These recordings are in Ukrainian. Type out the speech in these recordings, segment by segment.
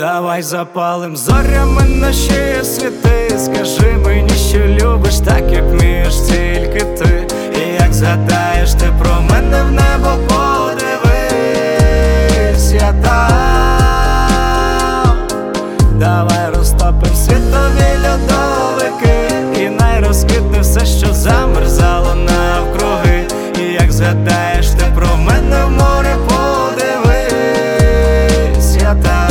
Давай запалим зорями наші світи. Скажи мені, що любиш так, як вмієш тільки ти. І як згадаєш ти про мене, в небо подивись, я там. Давай розтопим світові льодовики, і найрозквітне все, що замерзало навкруги. І як згадаєш ти про мене, в море подивись, я там.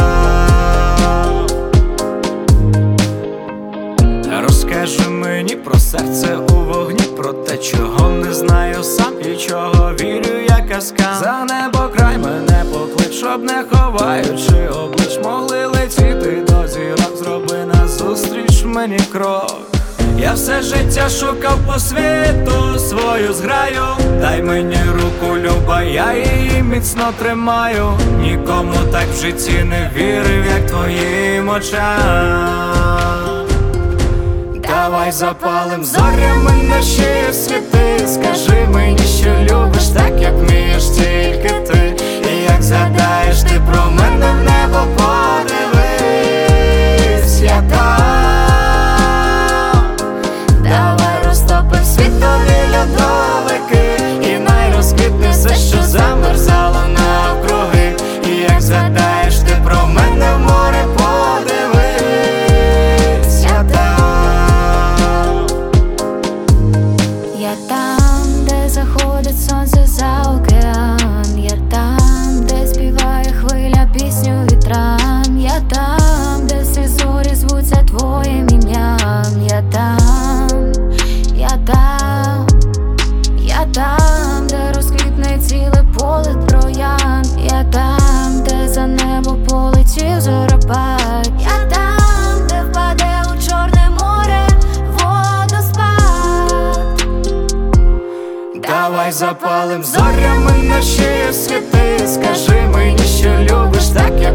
Розкажи мені про серце у вогні, про те, чого не знаю сам і чого вірю, як казкам. За небо край мене поклич, щоб не ховаючи облич могли летіти до зірок. Зроби назустріч мені крок. Я все життя шукав по світу свою зграю. Дай мені руку, люба, я її міцно тримаю. Нікому так в житті не вірив, як твоїм очам. Давай запалим зорями наші світи. Скажи мені, що любиш так, як вмієш тільки ти. І як згадаєш ти про мене, в небо подивись, я там. Давай розтопим світові льодовики, і найрозквітне все, що замерзало навкруги. І як згадаєш ти про мене, в море подивись, я там. Я там, де заходить сонце за океан. Я там, де співає хвиля пісню вітрам. Я там, де всі зорі звуться твоїм ім'ям. Я там, я там, я там, де розквітне ціле поле троянд. Я там, де за небо полетів зоропад. Я там, де впаде у Чорне море водоспад. Давай запалим зорями наші світи. Скажи мені, що любиш так, як